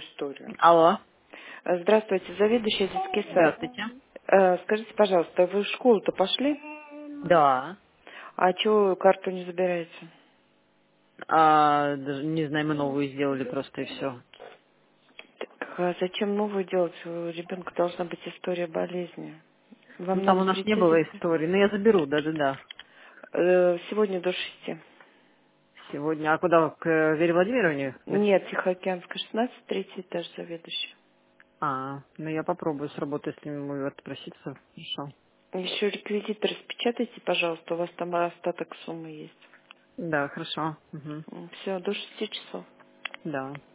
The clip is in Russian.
историю. Алло, Здравствуйте, заведующий детский сад. здравствуйте. Скажите, пожалуйста, вы в школу-то пошли? Да. А чего вы карту не забираете? Даже не знаю, мы новую сделали просто и все. Так, а зачем новую делать? У ребенка должна быть история болезни. Ну Вам там надо у нас не прийти было истории. Но я заберу, да-да-да. сегодня до 6. Сегодня. А куда? К Вере Владимировне? Нет, Тихоокеанская, 16, третий этаж, заведующий. Ну я попробую с работы, если ему отпроситься. Хорошо. Еще реквизит распечатайте, пожалуйста, у вас там остаток суммы есть. Да, хорошо. Угу. Все, до 6 часов. Да.